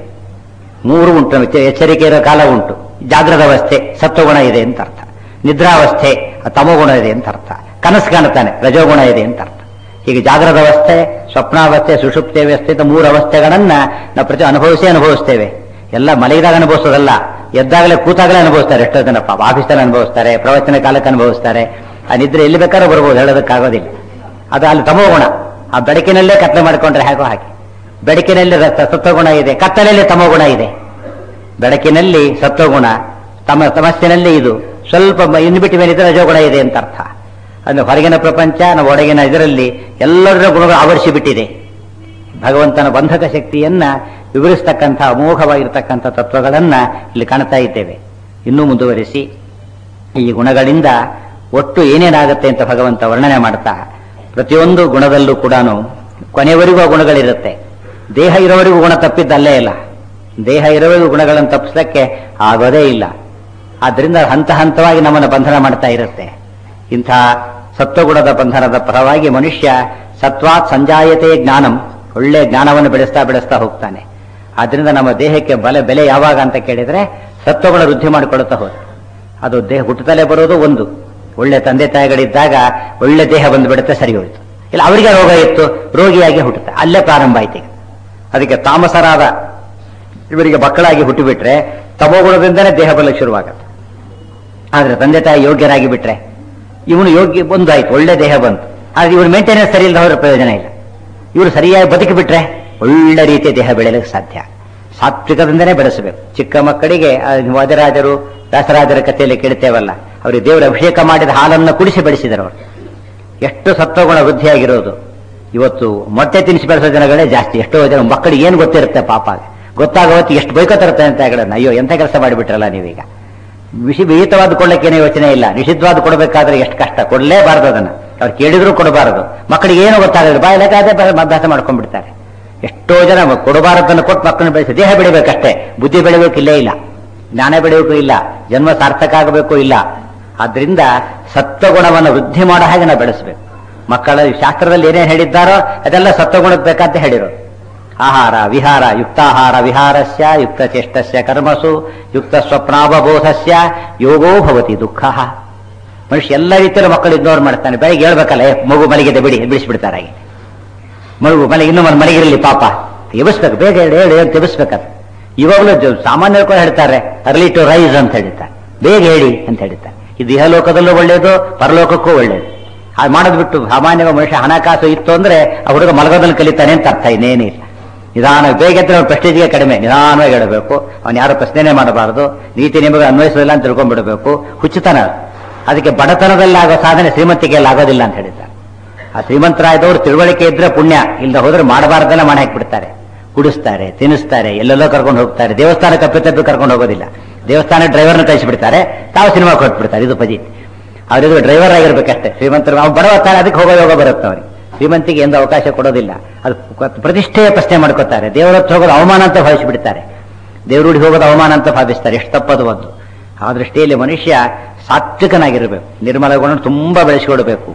ಮೂರು ಉಂಟು, ಎಚ್ಚರಿಕೆ ಇರೋ ಕಾಲ ಉಂಟು. ಜಾಗ್ರದ ಅವಸ್ಥೆ ಸತ್ವಗುಣ ಇದೆ ಅಂತ ಅರ್ಥ, ನಿದ್ರಾವಸ್ಥೆ ತಮೋಗುಣ ಇದೆ ಅಂತ ಅರ್ಥ, ಕನಸು ಕಾಣುತ್ತಾನೆ ರಜೋಗುಣ ಇದೆ ಅಂತ ಅರ್ಥ. ಹೀಗೆ ಜಾಗ್ರದ ಅವಸ್ಥೆ, ಸ್ವಪ್ನಾವಸ್ಥೆ, ಸುಷುಪ್ತಿ ಅವಸ್ಥೆ ಅಂತ ಮೂರು ಅವಸ್ಥೆಗಳನ್ನ ನಾವು ಪ್ರತಿ ಅನುಭವಿಸ್ತೇವೆ. ಎಲ್ಲ ಮಲಗಿದಾಗ ಅನುಭವಿಸೋದಲ್ಲ, ಎದ್ದಾಗಲೇ ಕೂತಾಗಲೇ ಅನುಭವಿಸ್ತಾರೆ. ಎಷ್ಟೋ ಜನ ಪಾಪ ಆಫೀಸಲ್ಲಿ ಅನುಭವಿಸ್ತಾರೆ, ಪ್ರವಚನ ಕಾಲಕ್ಕೆ ಅನುಭವಿಸ್ತಾರೆ. ಆ ನಿದ್ರೆ ಎಲ್ಲಿ ಬೇಕಾದ್ರೂ ಬರ್ಬೋದು, ಹೇಳೋದಕ್ಕಾಗೋದಿಲ್ಲ. ಅದು ಅಲ್ಲಿ ತಮೋಗುಣ. ಆ ಬೆಳಕಿನಲ್ಲೇ ಕತ್ಲೆ ಮಾಡಿಕೊಂಡ್ರೆ ಹೇಗೋ ಹಾಗೆ. ಬೆಳಕಿನಲ್ಲಿ ಸತ್ವಗುಣ ಇದೆ, ಕತ್ತಲೆಯಲ್ಲಿ ತಮೋಗುಣ ಇದೆ. ಬೆಳಕಿನಲ್ಲಿ ಸತ್ವಗುಣ, ತಮಸ್ಸಿನಲ್ಲಿ ಇದು ಸ್ವಲ್ಪ ಇನ್ನು ಬಿಟ್ಟು ಮೇಲಿದ್ರೆ ರಜೋಗುಣ ಇದೆ ಅಂತ ಅರ್ಥ. ಅಂದ್ರೆ ಹೊರಗಿನ ಪ್ರಪಂಚ, ನಾವು ಒಳಗಿನ ಇದರಲ್ಲಿ ಎಲ್ಲರ ಗುಣಗಳು ಆವರಿಸಿ ಬಿಟ್ಟಿದೆ. ಭಗವಂತನ ಬಂಧಕ ಶಕ್ತಿಯನ್ನ ವಿವರಿಸ್ತಕ್ಕಂಥ ಅಮೋಘವಾಗಿರ್ತಕ್ಕಂಥ ತತ್ವಗಳನ್ನ ಇಲ್ಲಿ ಕಾಣ್ತಾ ಇದ್ದೇವೆ. ಇನ್ನೂ ಮುಂದುವರಿಸಿ ಈ ಗುಣಗಳಿಂದ ಒಟ್ಟು ಏನೇನಾಗುತ್ತೆ ಅಂತ ಭಗವಂತ ವರ್ಣನೆ ಮಾಡ್ತಾ, ಪ್ರತಿಯೊಂದು ಗುಣದಲ್ಲೂ ಕೂಡ ಕೊನೆಯವರೆಗೂ ಆ ಗುಣಗಳಿರುತ್ತೆ. ದೇಹ ಇರೋವರೆಗೂ ಗುಣ ತಪ್ಪಿದ್ದಲ್ಲೇ ಇಲ್ಲ, ದೇಹ ಇರೋವರೆಗೂ ಗುಣಗಳನ್ನು ತಪ್ಪಿಸಲಿಕ್ಕೆ ಆಗೋದೇ ಇಲ್ಲ. ಆದ್ದರಿಂದ ಹಂತ ಹಂತವಾಗಿ ನಮ್ಮನ್ನು ಬಂಧನ ಮಾಡ್ತಾ ಇರುತ್ತೆ. ಇಂಥ ಸತ್ವಗುಣದ ಬಂಧನದ ಪರವಾಗಿ ಮನುಷ್ಯ ಸತ್ವಾತ್ ಸಂಜಾಯತೆ ಜ್ಞಾನಂ, ಒಳ್ಳೆ ಜ್ಞಾನವನ್ನು ಬೆಳೆಸ್ತಾ ಹೋಗ್ತಾನೆ. ಆದ್ರಿಂದ ನಮ್ಮ ದೇಹಕ್ಕೆ ಬೆಲೆ ಯಾವಾಗ ಅಂತ ಕೇಳಿದ್ರೆ ಸತ್ವಗುಣ ವೃದ್ಧಿ ಮಾಡಿಕೊಳ್ಳುತ್ತಾ ಹೋದ್ರೆ ಅದು ದೇಹ ಹುಟ್ಟುತ್ತಲೇ ಬರೋದು. ಒಂದು ಒಳ್ಳೆ ತಂದೆ ತಾಯಿಗಳಿದ್ದಾಗ ಒಳ್ಳೆ ದೇಹ ಬಂದುಬಿಡುತ್ತೆ, ಸರಿ ಹೋಯ್ತು. ಇಲ್ಲ ಅವರಿಗೆ ರೋಗ ಇತ್ತು, ರೋಗಿಯಾಗಿ ಹುಟ್ಟುತ್ತೆ, ಅಲ್ಲೇ ಪ್ರಾರಂಭ ಆಯ್ತು. ಅದಕ್ಕೆ ತಾಮಸರಾದ ಇವರಿಗೆ ಮಕ್ಕಳಾಗಿ ಹುಟ್ಟಿಬಿಟ್ರೆ ತಮೋಗುಣದಿಂದನೇ ದೇಹ ಬರಲಿಕ್ಕೆ ಶುರುವಾಗುತ್ತೆ. ಆದ್ರೆ ತಂದೆ ತಾಯಿ ಯೋಗ್ಯರಾಗಿ ಬಿಟ್ರೆ ಇವನು ಯೋಗ್ಯ ಬಂದಾಯ್ತು, ಒಳ್ಳೆ ದೇಹ ಬಂತು. ಆದ್ರೆ ಇವ್ರ ಮೇಂಟೆನೆನ್ಸ್ ಸರಿ ಇಲ್ಲದ ಹೋದ್ರೆ ಪ್ರಯೋಜನ ಇಲ್ಲ. ಇವರು ಸರಿಯಾಗಿ ಬದುಕಿ ಬಿಟ್ರೆ ಒಳ್ಳೆ ರೀತಿಯ ದೇಹ ಬೆಳೆಯಲಿಕ್ಕೆ ಸಾಧ್ಯ. ಸಾತ್ವಿಕದಿಂದನೇ ಬೆಳೆಸಬೇಕು. ಚಿಕ್ಕ ಮಕ್ಕಳಿಗೆ ವಾದಿರಾಜರು ವ್ಯಾಸರಾಜರ ಕಥೆಯಲ್ಲಿ ಕೇಳ್ತೇವಲ್ಲ, ಅವರಿಗೆ ದೇವರ ಅಭಿಷೇಕ ಮಾಡಿದ ಹಾಲನ್ನು ಕುಡಿಸಿ ಬೆಳೆಸಿದರು. ಅವರು ಎಷ್ಟು ಸತ್ವಗುಣ ವೃದ್ಧಿಯಾಗಿರೋದು. ಇವತ್ತು ಮೊಟ್ಟೆ ತಿನ್ನಿಸಿ ಬೆಳೆಸೋ ಜನಗಳೇ ಜಾಸ್ತಿ. ಎಷ್ಟೋ ಜನ ಮಕ್ಕಳಿಗೆ ಏನು ಗೊತ್ತಿರುತ್ತೆ ಪಾಪ, ಗೊತ್ತಾಗೋತ್ತು ಎಷ್ಟು ಬೈಕೋತಿರುತ್ತೆ ಅಂತ ಹೇಳೋಣ. ಅಯ್ಯೋ ಎಂಥ ಕೆಲಸ ಮಾಡಿಬಿಟ್ರಲ್ಲ ನೀವೀಗ. ವಿಹಿತವಾದ ಕೊಡ್ಲಿಕ್ಕೇನೋ ಯೋಚನೆ ಇಲ್ಲ, ನಿಷಿದ್ಧವಾದ ಕೊಡಬೇಕಾದ್ರೆ ಎಷ್ಟು ಕಷ್ಟ, ಕೊಡಲೇಬಾರದು ಅದನ್ನ. ಅವ್ರು ಕೇಳಿದ್ರು ಕೊಡಬಾರದು. ಮಕ್ಕಳಿಗೆ ಏನು ಗೊತ್ತಾಗಲ್ಲ, ಬಾಯಿಲೆಕ್ಕ ಅದೇ ಅಭ್ಯಾಸ ಮಾಡ್ಕೊಂಡ್ಬಿಡ್ತಾರೆ. ಎಷ್ಟೋ ಜನ ಕೊಡಬಾರದನ್ನು ಕೊಟ್ಟು ಮಕ್ಕಳನ್ನ ಬೆಳೆಸಿ ದೇಹ ಬೆಳಿಬೇಕಷ್ಟೇ, ಬುದ್ಧಿ ಬೆಳಿಬೇಕಿಲ್ಲೇ ಇಲ್ಲ, ಜ್ಞಾನ ಬೆಳೆಯಬೇಕು ಇಲ್ಲ, ಜನ್ಮ ಸಾರ್ಥಕ ಆಗಬೇಕು ಇಲ್ಲ. ಆದ್ರಿಂದ ಸತ್ವಗುಣವನ್ನು ವೃದ್ಧಿ ಮಾಡೋ ಹಾಗೆ ನಾವು ಬೆಳೆಸಬೇಕು. ಮಕ್ಕಳ ಶಾಸ್ತ್ರದಲ್ಲಿ ಏನೇನು ಹೇಳಿದ್ದಾರೋ ಅದೆಲ್ಲ ಸತ್ವಗುಣಕ್ಕೆ ಬೇಕಂತ ಹೇಳಿರೋದು. ಆಹಾರ ವಿಹಾರ, ಯುಕ್ತಾಹಾರ ವಿಹಾರಸ್ಯ ಯುಕ್ತ ಚೇಷ್ಟಸ್ಯ ಕರ್ಮಸು ಯುಕ್ತ ಸ್ವಪ್ನಾವಬೋಧಸ್ಯ ಯೋಗೋ ಭವತಿ ದುಃಖ. ಮನುಷ್ಯ ಎಲ್ಲ ರೀತಿಯಲ್ಲೂ ಮಕ್ಕಳು ಇಗ್ನೋರ್ ಮಾಡ್ತಾನೆ. ಬೆಳಗ್ಗೆ ಹೇಳ್ಬೇಕಲ್ಲ, ಮಗು ಮಲಗಿದೆ ಬಿಡಿ, ಬಿಡಿಸ್ಬಿಡ್ತಾರೆ. ಹಾಗೆ ಮಗು ಇನ್ನೂ ಮಲಗಿರಲಿ ಪಾಪ, ಎಬ್ಬಿಸ್ಬೇಕು, ಬೇಗ ಹೇಳಿ ಹೇಳಿ ಅಂತ ಎಬ್ಬಿಸ್ಬೇಕಂತ. ಇವಾಗಲೂ ಸಾಮಾನ್ಯರು ಕೂಡ ಹೇಳ್ತಾರೆ ಅರ್ಲಿ ಟು ರೈಸ್ ಅಂತ ಹೇಳ್ತಾರೆ, ಬೇಗ ಹೇಳಿ ಅಂತ ಹೇಳ್ತಾರೆ. ಇದು ಇಹಲೋಕದಲ್ಲೂ ಒಳ್ಳೇದು, ಪರಲೋಕಕ್ಕೂ ಒಳ್ಳೇದು. ಅದು ಮಾಡೋದು ಬಿಟ್ಟು ಸಾಮಾನ್ಯವಾಗಿ ಮನುಷ್ಯ ಹಣಕಾಸು ಇತ್ತು ಅಂದ್ರೆ ಆ ಹುಡುಗ ಮಲಗೋದಲ್ಲಿ ಕಲಿತಾನೆ ಅಂತ ಅರ್ಥ, ಇನ್ನೇನಿಲ್ಲ. ನಿಧಾನ ಬೇಗ ಎದ್ರೆ ಅವ್ನ ಪ್ರೆಸ್ಟೇಜ್ಗೆ ಕಡಿಮೆ, ನಿಧಾನವಾಗಿ ಹೇಳಬೇಕು. ಅವನು ಯಾರು ಪ್ರಶ್ನೆನೇ ಮಾಡಬಾರದು, ನೀತಿ ನಿಮಗೆ ಅನ್ವಯಿಸೋದಿಲ್ಲ ಅಂತ ತಿಳ್ಕೊಂಡ್ಬಿಡಬೇಕು. ಹುಚ್ಚುತನ. ಅದಕ್ಕೆ ಬಡತನದಲ್ಲಿ ಆಗೋ ಸಾಧನೆ ಶ್ರೀಮಂತಿಕೆಯಲ್ಲಿ ಆಗೋದಿಲ್ಲ ಅಂತ ಹೇಳಿದ್ದಾರೆ. ಆ ಶ್ರೀಮಂತರಾದವರು ತಿಳುವಳಿಕೆ ಇದ್ರೆ ಪುಣ್ಯ, ಇಲ್ಲದೆ ಹೋದ್ರೆ ಮಾಡಬಾರ್ದೆಲ್ಲ ಮಾಡಿ ಹಾಕಿಬಿಡ್ತಾರೆ. ಕುಡಿಸ್ತಾರೆ, ತಿನ್ನಿಸ್ತಾರೆ, ಎಲ್ಲೆಲ್ಲೋ ಕರ್ಕೊಂಡು ಹೋಗ್ತಾರೆ. ದೇವಸ್ಥಾನಕ್ಕೆ ಅಪ್ಪಿತಪ್ಪಿ ಕರ್ಕೊಂಡು ಹೋಗೋದಿಲ್ಲ, ದೇವಸ್ಥಾನ ಡ್ರೈವರ್ನ ಕಳಿಸಿಬಿಡ್ತಾರೆ, ತಾವು ಸಿನಿಮಾ ಕೊಟ್ಬಿಡ್ತಾರೆ. ಇದು ಪಜಿ. ಅವ್ರಿಗೆ ಡ್ರೈವರ್ ಆಗಿರ್ಬೇಕಷ್ಟೇ. ಶ್ರೀಮಂತರು ಅವ್ನು ಬಡವತ್ತಾನೆ, ಅದಕ್ಕೆ ಹೋಗೋ ಬರುತ್ತೆ ಅವ್ರಿಗೆ. ಶ್ರೀಮಂತಿಗೆ ಎಂದು ಅವಕಾಶ ಕೊಡೋದಿಲ್ಲ. ಅದು ಪ್ರತಿಷ್ಠೆಯ ಪ್ರಶ್ನೆ ಮಾಡ್ಕೋತಾರೆ. ದೇವರ ಹತ್ರ ಹೋಗೋದು ಅವಮಾನ ಅಂತ ಭಾವಿಸಿಬಿಡ್ತಾರೆ, ದೇವರುಡಿ ಹೋಗೋದು ಅವಮಾನ ಅಂತ ಭಾವಿಸ್ತಾರೆ. ಎಷ್ಟು ತಪ್ಪದು ಒಂದು. ಆ ದೃಷ್ಟಿಯಲ್ಲಿ ಮನುಷ್ಯ ಸಾತ್ವಿಕನಾಗಿರಬೇಕು, ನಿರ್ಮಲ ಗುಣ ತುಂಬಾ ಬೆಳೆಸಿಕೊಡಬೇಕು.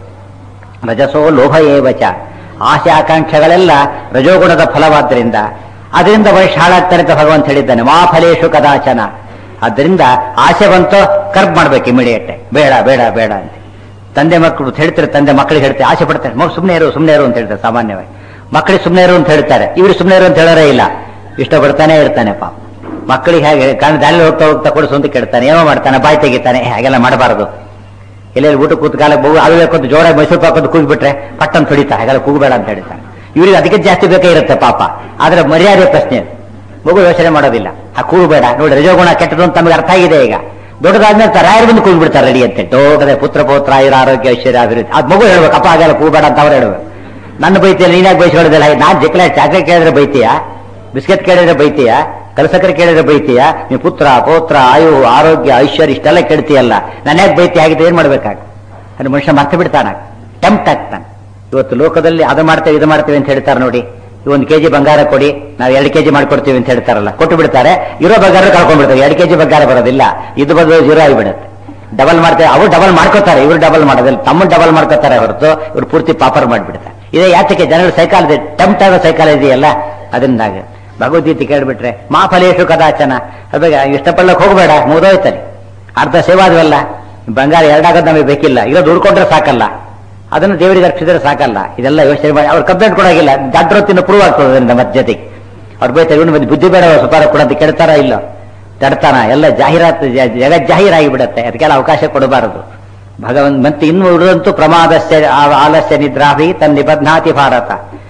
ರಜಸೋ ಲೋಭ ಏವಚ, ಆಸೆ ಆಕಾಂಕ್ಷೆಗಳೆಲ್ಲ ರಜೋಗುಣದ ಫಲವಾದ್ದರಿಂದ ಅದರಿಂದ ಮನುಷ್ಯ ಹಾಳಾಗ್ತಾರೆ ಅಂತ ಭಗವಂತ ಹೇಳಿದ್ದಾನೆ. ಮಾ ಫಲೇಶು ಕದಾಚನ. ಆದ್ದರಿಂದ ಆಸೆ ಬಂತೋ ಕರ್ಬ್ ಮಾಡ್ಬೇಕು ಇಮಿಡಿಯೇಟ್, ಬೇಡ ಬೇಡ ಬೇಡ ಅಂತ. ತಂದೆ ಮಕ್ಕಳು ಹೇಳ್ತಾರೆ, ತಂದೆ ಮಕ್ಕಳಿಗೆ ಹೇಳ್ತಾರೆ, ಆಸೆ ಪಡ್ತಾರೆ, ಮಗು ಸುಮ್ಮನೆ ಇರು ಅಂತ ಹೇಳ್ತಾರೆ. ಸಾಮಾನ್ಯವಾಗಿ ಮಕ್ಕಳಿಗೆ ಸುಮ್ಮನೆ ಇರು ಅಂತ ಹೇಳ್ತಾರೆ, ಇವರು ಸುಮ್ಮನೆ ಇರು ಅಂತ ಹೇಳೋರೇ ಇಲ್ಲ, ಇಷ್ಟಪಡ್ತಾನೆ ಇರ್ತಾನೆ ಪಾಪ. ಮಕ್ಕಳಿಗೆ ಹೇಗೆ ಕಾರಣ ದಾಳಿ ಹೋಗ್ತಾ ಹೋಗ್ತಾ ಕೊಡಿಸು ಅಂತ ಕೇಳ್ತಾನೆ, ಏನೋ ಮಾಡ್ತಾನೆ, ಬಾಯಿ ತೆಗಿತಾನೆ. ಹಾಗೆಲ್ಲ ಮಾಡಬಾರದು. ಎಲ್ಲೆಲ್ಲಿ ಊಟ ಕೂತ್ ಕಾಲಕ್ಕೆ ಮಗು ಆಗಬೇಕು ಅಂತ ಜೋರಾಗಿ ಮೈಸೂರು ಪಾಕೋದು ಕೂಗ್ಬಿಟ್ರೆ ಪಟ್ಟನ್ ತುಡಿತಾ, ಹಾಗೆಲ್ಲ ಕೂಗಬೇಡ ಅಂತ ಹೇಳ್ತಾನೆ. ಇವರಿಗೆ ಅದಕ್ಕೆ ಜಾಸ್ತಿ ಬೇಕೇ ಇರುತ್ತೆ ಪಾಪ. ಆದ್ರೆ ಮರ್ಯಾದೆ ಪ್ರಶ್ನೆ, ಮಗು ಯೋಚನೆ ಮಾಡೋದಿಲ್ಲ. ಆ ಕೂಗಬೇಡ ನೋಡಿ, ರಜೋಗುಣ ಕೆಟ್ಟದು ಅಂತ ನಮಗೆ ಅರ್ಥ ಆಗಿದೆ. ಈಗ ದೊಡ್ಡದಾದ್ಮೇಲೆ ರಾಯರು ಬಂದು ಕೂಗ್ಬಿಡ್ತಾರೆ ರೆಡಿ ಅಂತ. ದೊಡ್ಡದೇ ಪುತ್ರ ಪೌತ್ರ ಆಯುರ ಆರೋಗ್ಯ ಐಶ್ವರ್ಯ ಅಭಿವೃದ್ಧಿ. ಅದ್ ಮಗು ಹೇಳ್ಬೇಕು, ಅಪ್ಪ ಹಾಗೆಲ್ಲ ಕೂಗಬೇಡ ಅಂತ ಅವ್ರು ಹೇಳ್ಬೇಕು. ನನ್ನ ಬೈತಿಯಲ್ಲ, ನೀನಾಗಿ ಬಯಸೋದಿಲ್ಲ. ನಾನ್ ಚಾಕ್ಲೇಟ್ ಕೇಳಿದ್ರೆ ಬೈತೀಯಾ, ಬಿಸ್ಕೆಟ್ ಕೇಳಿದ್ರೆ ಬೈತೀಯಾ, ಕಲಸಕ್ಕರೆ ಕೇಳಿದ್ರೆ ಬೈತೀಯಾ, ನೀವು ಪುತ್ರ ಪೌತ್ರ ಆಯು ಆರೋಗ್ಯ ಐಶ್ವರ್ಯ ಇಷ್ಟೆಲ್ಲ ಕೇಳ್ತೀಯಲ್ಲ, ನನ್ನ ಯಾಕೆ ಬೈತಿ ಆಗಿದ್ರೆ ಏನ್ ಮಾಡ್ಬೇಕಾಗ? ಅಲ್ಲಿ ಮನುಷ್ಯ ಮರ್ತು ಬಿಡ್ತಾನ, ಟೆಂಪ್ಟ್ ಆಗ್ತಾನೆ. ಇವತ್ತು ಲೋಕದಲ್ಲಿ ಅದು ಮಾಡ್ತೇವೆ ಇದು ಮಾಡ್ತೇವೆ ಅಂತ ಹೇಳ್ತಾರೆ ನೋಡಿ. 1 ಕೆಜಿ ಬಂಗಾರ ಕೊಡಿ, ನಾವು 2 ಕೆಜಿ ಮಾಡ್ಕೊಡ್ತೀವಿ ಅಂತ ಹೇಳ್ತಾರಲ್ಲ, ಕೊಟ್ಟು ಬಿಡ್ತಾರೆ. ಇರೋ ಬಂಗಾರ ಕಳ್ಕೊಂಡ್ಬಿಡ್ತಾರೆ. 2 ಕೆಜಿ ಬಂಗಾರ ಬರೋದಿಲ್ಲ, ಇದು ಬದಲು 0 ಆಗಿಬಿಡುತ್ತೆ. ಡಬಲ್ ಮಾಡ್ತೇವೆ, ಅವ್ರು ಡಬಲ್ ಮಾಡ್ಕೋತಾರೆ, ಇವ್ರು ಡಬಲ್ ಮಾಡೋದಿಲ್ಲ. ತಮ್ಮನ್ನು ಡಬಲ್ ಮಾಡ್ಕೋತಾರೆ ಹೊರತು ಇವ್ರು ಪೂರ್ತಿ ಪಾಪರ್ ಮಾಡಿಬಿಡ್ತಾರೆ. ಇದೇ ಯಾತಕ್ಕೆ? ಜನಗಳ ಸೈಕಾಲಜಿ, ಟೆಂಪ್ಟ್ ಆಗೋ ಸೈಕಾಲಜಿ ಅಲ್ಲ. ಅದರಿಂದಾಗ ಭಗವದ್ಗೀತೆ ಕೇಳ್ಬಿಟ್ರೆ ಮಾ ಫಲೇಶು ಕದಾಚನ, ಅದಾಗ ಇಷ್ಟಪಡ್ಲಕ್ಕೆ ಹೋಗಬೇಡ, ಮುಗಿದೋಯ್ತಲ್ಲಿ. ಅರ್ಧ ಸೇವಾದವಲ್ಲ, ಬಂಗಾರ 2 ಆಗೋದು ನಮಗೆ ಬೇಕಿಲ್ಲ, ಈಗ ದುಡ್ಕೊಂಡ್ರೆ ಸಾಕಲ್ಲ, ಅದನ್ನು ದೇವರಿಗೆ ಅರ್ಪಿಸಿದ್ರೆ ಸಾಕಲ್ಲ. ಇದೆಲ್ಲ ಯೋಚನೆ ಮಾಡಿ ಅವ್ರು ಕಂಪ್ಲೇಂಟ್ ಕೊಡೋಗಿಲ್ಲ, ಡಾಕ್ಟರ್ ಪ್ರೂವ್ ಆಗ್ತದೆ ಅದರಿಂದ. ಮತ್ತೆ ಜೊತೆಗೆ ಅವ್ರು ಬೈತಾರೆ, ಇವನು ಮತ್ತೆ ಬುದ್ಧಿ ಬೇಡ ಸುತಾರ ಕೊಡೋದು, ಕೇಳ್ತಾರ ಇಲ್ಲ, ತಡ್ತಾನ, ಎಲ್ಲ ಜಾಹೀರಾತು ಜಗಜ್ಜಾಹೀರಾಗಿ ಬಿಡುತ್ತೆ. ಅದಕ್ಕೆಲ್ಲ ಅವಕಾಶ ಕೊಡಬಾರದು ಭಗವಂತ. ಮತ್ತೆ ಇನ್ನು ಉಳಿದಂತೂ ಪ್ರಮಾದಸ್ಯ ಆಲಸ್ಯ ನಿದ್ರಾಭಿ ತನ್ನ ನಿಬಧ್ನಾತಿ ಭಾರತ.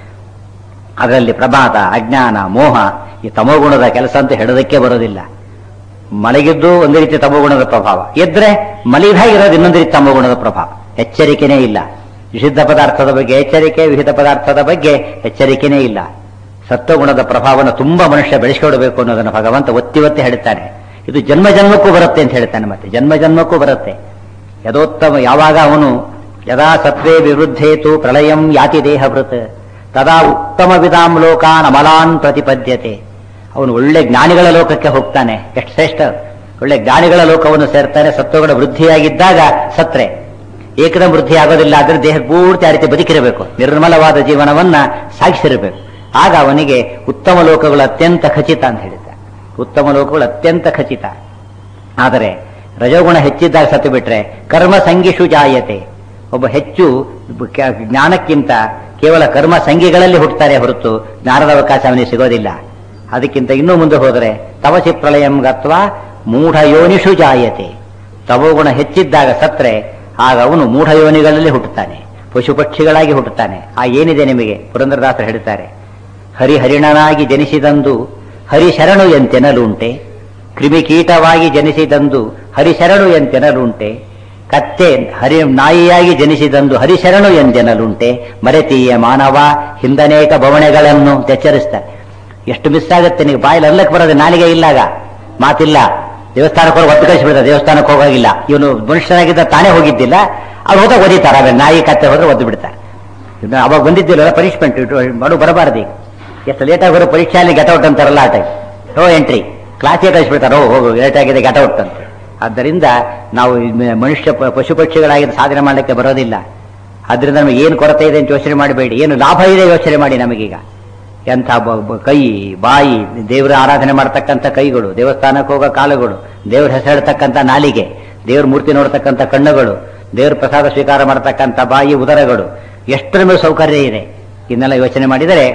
ಅದರಲ್ಲಿ ಪ್ರಮಾದ, ಅಜ್ಞಾನ, ಮೋಹ, ಈ ತಮೋಗುಣದ ಕೆಲಸ ಅಂತ ಹೇಳೋದಕ್ಕೆ ಬರೋದಿಲ್ಲ. ಮಲಗಿದ್ದು ಒಂದು ರೀತಿ ತಮೋಗುಣದ ಪ್ರಭಾವ, ಎದ್ರೆ ಮಲಿದಾಗಿರೋದು ಇನ್ನೊಂದು ರೀತಿ ತಮೋಗುಣದ ಪ್ರಭಾವ. ಎಚ್ಚರಿಕೆನೇ ಇಲ್ಲ. ನಿಷಿದ್ಧ ಪದಾರ್ಥದ ಬಗ್ಗೆ ಎಚ್ಚರಿಕೆ, ವಿಹಿತ ಪದಾರ್ಥದ ಬಗ್ಗೆ ಎಚ್ಚರಿಕೆನೇ ಇಲ್ಲ. ಸತ್ವಗುಣದ ಪ್ರಭಾವವನ್ನು ತುಂಬಾ ಮನುಷ್ಯ ಬೆಳೆಸಿಕೊಡಬೇಕು ಅನ್ನೋದನ್ನು ಭಗವಂತ ಒತ್ತಿ ಒತ್ತಿ ಹೇಳ್ತಾನೆ. ಇದು ಜನ್ಮ ಜನ್ಮಕ್ಕೂ ಬರುತ್ತೆ ಅಂತ ಹೇಳ್ತಾನೆ. ಮತ್ತೆ ಜನ್ಮ ಜನ್ಮಕ್ಕೂ ಬರುತ್ತೆ. ಯಥೋತ್ತಮ, ಯಾವಾಗ ಅವನು ಯದಾ ಸತ್ವೇ ವಿವೃದ್ಧೇತು ಪ್ರಳಯಂ ಯಾತಿ ದೇಹಭೃತ್ ತದಾ ಉತ್ತಮ ವಿಧಾಂ ಲೋಕಾನ್ ಅಮಲಾನ್ ಪ್ರತಿಪದ್ಯತೆ. ಅವನು ಒಳ್ಳೆ ಜ್ಞಾನಿಗಳ ಲೋಕಕ್ಕೆ ಹೋಗ್ತಾನೆ. ಎಷ್ಟು ಶ್ರೇಷ್ಠ! ಒಳ್ಳೆ ಜ್ಞಾನಿಗಳ ಲೋಕವನ್ನು ಸೇರ್ತಾನೆ. ಸತ್ವಗಳ ವೃದ್ಧಿಯಾಗಿದ್ದಾಗ ಸತ್ರೆ ಏಕದಂ ವೃದ್ಧಿ ಆಗೋದಿಲ್ಲ. ಆದ್ರೆ ದೇಹ ಪೂರ್ತಿ ಆ ರೀತಿ ಬದುಕಿರಬೇಕು, ನಿರ್ಮಲವಾದ ಜೀವನವನ್ನ ಸಾಗಿಸಿರಬೇಕು. ಆಗ ಅವನಿಗೆ ಉತ್ತಮ ಲೋಕಗಳು ಅತ್ಯಂತ ಖಚಿತ ಅಂತ ಹೇಳಿದ್ದಾರೆ. ಉತ್ತಮ ಲೋಕಗಳು ಅತ್ಯಂತ ಖಚಿತ. ಆದರೆ ರಜೋಗುಣ ಹೆಚ್ಚಿದ್ದಾಗ ಸತ್ತು ಬಿಟ್ರೆ ಕರ್ಮ ಸಂಗಿಷು ಜಾಯತೆ. ಒಬ್ಬ ಹೆಚ್ಚು ಜ್ಞಾನಕ್ಕಿಂತ ಕೇವಲ ಕರ್ಮ ಸಂಗಿಗಳಲ್ಲಿ ಹುಟ್ಟುತ್ತಾರೆ ಹೊರತು ಜ್ಞಾನದ ಅವಕಾಶ ಅವನಿಗೆ ಸಿಗೋದಿಲ್ಲ. ಅದಕ್ಕಿಂತ ಇನ್ನೂ ಮುಂದೆ ಹೋದರೆ ತಪಸಿ ಪ್ರಳಯಂ ಗತ್ವಾ ಮೂಢ ಯೋನಿಷು ಜಾಯತೆ. ತಮೋಗುಣ ಹೆಚ್ಚಿದ್ದಾಗ ಸತ್ರೆ ಆಗ ಅವನು ಮೂಢ ಯೋನಿಗಳಲ್ಲಿ ಹುಟ್ಟುತ್ತಾನೆ, ಪಶು ಪಕ್ಷಿಗಳಾಗಿ ಹುಟ್ಟುತ್ತಾನೆ. ಆ ಏನಿದೆ ನಿಮಗೆ? ಪುರಂದರದಾಸರು ಹೇಳ್ತಾರೆ, ಹರಿಹರಿಣನಾಗಿ ಜನಿಸಿದಂದು ಹರಿಶರಣು ಎಂತೆನಲುಂಟೆ, ಕ್ರಿಮಿಕೀಟವಾಗಿ ಜನಿಸಿದಂದು ಹರಿಶರಣು ಎಂತೆನಲುಂಟೆ, ಕತ್ತೆ ನಾಯಿಯಾಗಿ ಜನಿಸಿದಂದು ಹರಿಶರಣು ಎಂದೆನಲುಂಟೆ, ಮರೆತೀಯ ಮಾನವ ಹಿಂದನೇಕ ಬವಣೆಗಳನ್ನು ಎಚ್ಚರಿಸ್ತಾರೆ. ಎಷ್ಟು ಮಿಸ್ ಆಗುತ್ತೆ ನೀವು. ಬಾಯಲ್ಲಿ ಅಲ್ಲಕ್ಕೆ ಬರೋದು, ನಾಲಿಗೆ ಇಲ್ಲಾಗ ಮಾತಿಲ್ಲ, ದೇವಸ್ಥಾನಕ್ಕೆ ಹೋಗಿ ಒತ್ತು ಕಳಿಸ್ಬಿಡ್ತಾರೆ, ದೇವಸ್ಥಾನಕ್ಕೆ ಹೋಗಾಗಿಲ್ಲ, ಇವನು ಮನುಷ್ಯನಾಗಿದ್ದ ತಾನೇ ಹೋಗಿದ್ದಿಲ್ಲ, ಅವ್ರು ಹೋದಾಗ ಒದಿತಾರೆ, ಆಮೇಲೆ ನಾಯಿ ಕತ್ತೆ ಹೋದ್ರೆ ಒದ್ದು ಬಿಡ್ತಾರೆ. ಅವಾಗ ಬಂದಿದ್ದಿಲ್ಲ ಪನಿಷ್ಮೆಂಟ್ ಮಾಡು ಬರಬಾರ್ದು. ಈಗ ಎಷ್ಟು ಲೇಟಾಗಿ ಬರೋ ಪರೀಕ್ಷೆಯಲ್ಲಿ ಗೆಟೌಟ್ ಅಂತಾರಲ್ಲ ಆ ಟೈಮ್, ನೋ ಎಂಟ್ರಿ, ಕ್ಲಾಸಿಗೆ ಕಳಿಸ್ಬಿಡ್ತಾರೆ, ಹೋಗು ಲೇಟ್ ಆಗಿದೆ ಗೆಟೌಟ್ ಅಂತ. ಆದ್ದರಿಂದ ನಾವು ಮನುಷ್ಯ ಪಶು ಪಕ್ಷಿಗಳಾಗಿ ಸಾಧನೆ ಮಾಡಲಿಕ್ಕೆ ಬರೋದಿಲ್ಲ. ಆದ್ರಿಂದ ನಮಗೆ ಏನು ಕೊರತೆ ಇದೆ ಅಂತ ಯೋಚನೆ ಮಾಡಬೇಡಿ, ಏನು ಲಾಭ ಇದೆ ಯೋಚನೆ ಮಾಡಿ. ನಮಗೀಗ ಎಂಥ ಕೈ ಬಾಯಿ, ದೇವರ ಆರಾಧನೆ ಮಾಡ್ತಕ್ಕಂಥ ಕೈಗಳು, ದೇವಸ್ಥಾನಕ್ಕೆ ಹೋಗೋ ಕಾಲುಗಳು, ದೇವ್ರ ಹೆಸರು ಹೇಳ್ತಕ್ಕಂಥ ನಾಲಿಗೆ, ದೇವ್ರ ಮೂರ್ತಿ ನೋಡ್ತಕ್ಕಂಥ ಕಣ್ಣುಗಳು, ದೇವ್ರ ಪ್ರಸಾದ ಸ್ವೀಕಾರ ಮಾಡ್ತಕ್ಕಂಥ ಬಾಯಿ ಉದರಗಳು, ಎಷ್ಟು ನಮಗೆ ಸೌಕರ್ಯ ಇದೆ. ಇದನ್ನೆಲ್ಲ ಯೋಚನೆ ಮಾಡಿದರೆ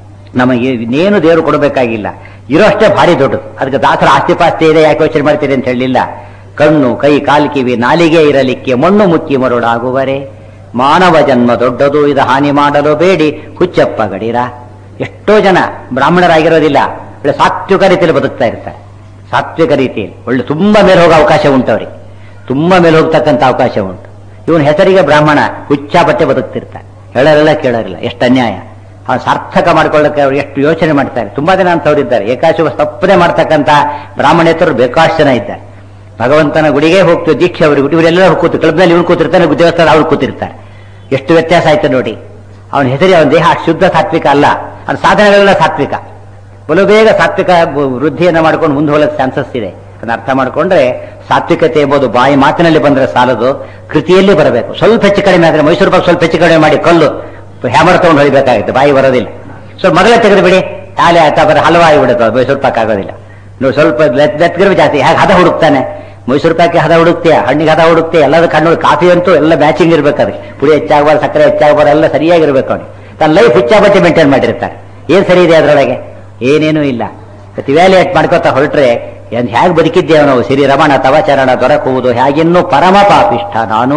ನಮಗೆ ಇನ್ನೇನು ದೇವರು ಕೊಡಬೇಕಾಗಿಲ್ಲ, ಇರೋ ಅಷ್ಟೇ ಭಾರಿ ದೊಡ್ಡದು. ಅದಕ್ಕೆ ದಾಸರ ಆಸ್ತಿ ಪಾಸ್ತಿ ಇದೆ ಯಾಕೆ ಯೋಚನೆ ಮಾಡ್ತೀರಿ ಅಂತ ಹೇಳಲಿಲ್ಲ. ಕಣ್ಣು ಕೈ ಕಾಲು ಕಿವಿ ನಾಲಿಗೆ ಇರಲಿಕ್ಕೆ ಮಣ್ಣು ಮುಕ್ಕಿ ಮರುಳಾಗುವರೆ, ಮಾನವ ಜನ್ಮ ದೊಡ್ಡದು ಇದು ಹಾನಿ ಮಾಡಲು ಬೇಡಿ ಹುಚ್ಚಪ್ಪ ಗಡಿರ. ಎಷ್ಟೋ ಜನ ಬ್ರಾಹ್ಮಣರಾಗಿರೋದಿಲ್ಲ, ಒಳ್ಳೆ ಸಾತ್ವಿಕ ರೀತಿಯಲ್ಲಿ ಬದುಕ್ತಾ ಇರ್ತಾರೆ. ಸಾತ್ವಿಕ ರೀತಿಯಲ್ಲಿ ಒಳ್ಳೆ ತುಂಬಾ ಮೇಲೆ ಹೋಗೋ ಅವಕಾಶ ಉಂಟು, ಅವರಿಗೆ ತುಂಬಾ ಮೇಲೆ ಹೋಗ್ತಕ್ಕಂಥ ಅವಕಾಶ ಉಂಟು. ಇವನ ಹೆಸರಿಗೆ ಬ್ರಾಹ್ಮಣ, ಹುಚ್ಚಾಪಟ್ಟೆ ಬದುಕ್ತಿರ್ತಾರೆ, ಹೇಳೋರಿಲ್ಲ ಕೇಳೋರಿಲ್ಲ. ಎಷ್ಟು ಅನ್ಯಾಯ. ಅವ್ನು ಸಾರ್ಥಕ ಮಾಡ್ಕೊಳ್ಳೋಕೆ ಅವ್ರು ಎಷ್ಟು ಯೋಚನೆ ಮಾಡ್ತಾರೆ. ತುಂಬಾ ಜನ ಅಂತವ್ರಿದ್ದಾರೆ, ಏಕಾಶಿವ ತಪ್ಪದೆ ಮಾಡ್ತಕ್ಕಂಥ ಬ್ರಾಹ್ಮಣೇತರು ಬೇಕಾಷ್ಟು ಜನ ಇದ್ದಾರೆ. ಭಗವಂತನ ಗುಡಿಗೆ ಹೋಗ್ತೀವಿ, ದೀಕ್ಷೆ ಅವ್ರಿಗೆ ಇವರೆಲ್ಲ ಕೂತು ಕ್ಲಬ್ನಲ್ಲಿ ಇವನು ಕೂತಿರ್ತಾನೆ, ದೇವಸ್ಥಾನ ಅವ್ರು ಕೂತಿರ್ತಾರೆ. ಎಷ್ಟು ವ್ಯತ್ಯಾಸ ಆಯ್ತು ನೋಡಿ. ಅವನ ಹೆಸರಿ ಅವನ ದೇಹ ಶುದ್ಧ ಸಾತ್ವಿಕ ಅಲ್ಲ, ಅವನ ಸಾಧನೆಗಳೆಲ್ಲ ಸಾತ್ವಿಕ. ಬಲು ಬೇಗ ಸಾತ್ವಿಕ ವೃದ್ಧಿಯನ್ನು ಮಾಡ್ಕೊಂಡು ಮುಂದೆ ಹೋಗಕ್ಕೆ ಚಾನ್ಸಸ್ ಇದೆ. ಅದನ್ನ ಅರ್ಥ ಮಾಡ್ಕೊಂಡ್ರೆ ಸಾತ್ವಿಕತೆ ಎಂಬುದು ಬಾಯಿ ಮಾತಿನಲ್ಲಿ ಬಂದ್ರೆ ಸಾಲದು, ಕೃತಿಯಲ್ಲಿ ಬರಬೇಕು. ಸ್ವಲ್ಪ ಹೆಚ್ಚು ಕಡಿಮೆ ಆದ್ರೆ ಮೈಸೂರು ಪಾಕ್ ಸ್ವಲ್ಪ ಹೆಚ್ಚು ಕಡಿಮೆ ಮಾಡಿ ಕಲ್ಲು ಹ್ಯಾಮರ್ ತಗೊಂಡು ಹೊಡಿಬೇಕಾಗುತ್ತೆ, ಬಾಯಿ ಬರೋದಿಲ್ಲ. ಸ್ವಲ್ಪ ಮಗಳ ತೆಗೆದು ಬಿಡಿ, ತಾಲೆ ಆಯ್ತಾ ಬರ ಹಲವಾಯಿ ಬಿಡುತ್ತೆ, ಮೈಸೂರು ಪಾಕ್ ಆಗೋದಿಲ್ಲ. ನೀವು ಸ್ವಲ್ಪ ಬೆತ್ತಗಿರೋ ಜಾಸ್ತಿ ಹೇಗೆ ಹದ ಹುಡುಕ್ತಾನೆ. ಮೈಸೂರು ಪಾಕಿ ಹದ ಹುಡುಕ್ತೀಯ, ಹಣ್ಣಿಗೆ ಹದ ಹುಡುಕ್ತೀಯ, ಎಲ್ಲದಕ್ಕೆ ಹಣ್ಣು. ಕಾಫಿ ಅಂತೂ ಎಲ್ಲ ಮ್ಯಾಚಿಂಗ್ ಇರ್ಬೇಕು, ಅದಕ್ಕೆ ಪುಡಿ ಹೆಚ್ಚಾಗಬಾರ್ದು, ಸಕ್ಕರೆ ಹೆಚ್ಚಾಗಬಾರ್ದು, ಎಲ್ಲ ಸರಿಯಾಗಿರ್ಬೇಕು. ಅವನಿಗೆ ತನ್ನ ಲೈಫ್ ಹುಚ್ಚಾಬಚ್ಚೆ ಮೇಂಟೈನ್ ಮಾಡಿರ್ತಾರೆ. ಏನ್ ಸರಿ ಇದೆ ಅದರೊಳಗೆ? ಏನೇನೂ ಇಲ್ಲ. ಇವ್ಯಾಲ್ಯೂಯೇಟ್ ಮಾಡ್ಕೋತಾ ಹೊರಟ್ರೆ ಹೇಗೆ ಬದುಕಿದ್ದೇವೆ ನಾವು. ಶ್ರೀ ರಮಣ ತವಚರಣ ದೊರಕುವುದು ಹೇಗಿನ್ನೂ ಪರಮ ಪಾಪಿಷ್ಠ ನಾನು,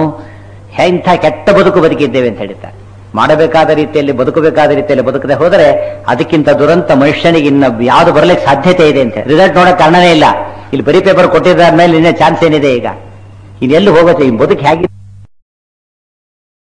ಇಂಥ ಕೆಟ್ಟ ಬದುಕು ಬದುಕಿದ್ದೇವೆ ಅಂತ ಹೇಳ್ತಾರೆ. ಮಾಡಬೇಕಾದ ರೀತಿಯಲ್ಲಿ ಬದುಕಬೇಕಾದ ರೀತಿಯಲ್ಲಿ ಬದುಕದೆ ಹೋದರೆ ಅದಕ್ಕಿಂತ ದುರಂತ ಮನುಷ್ಯನಿಗೆ ಇನ್ನು ಯಾವುದು ಬರಲಿಕ್ಕೆ ಸಾಧ್ಯತೆ ಇದೆ ಅಂತ. ರಿಸಲ್ಟ್ ನೋಡೋಕೆ ಕಾರಣನೇ ಇಲ್ಲ. ಇಲ್ಲಿ ಬರೀ ಪೇಪರ್ ಕೊಟ್ಟಿದ್ದಾದ್ಮೇಲೆ ಇನ್ನೇ ಚಾನ್ಸ್ ಏನಿದೆ ಈಗ? ಇನ್ನೆಲ್ಲಿ ಹೋಗುತ್ತೆ ಈ ಬದುಕು ಹೇಗೆ?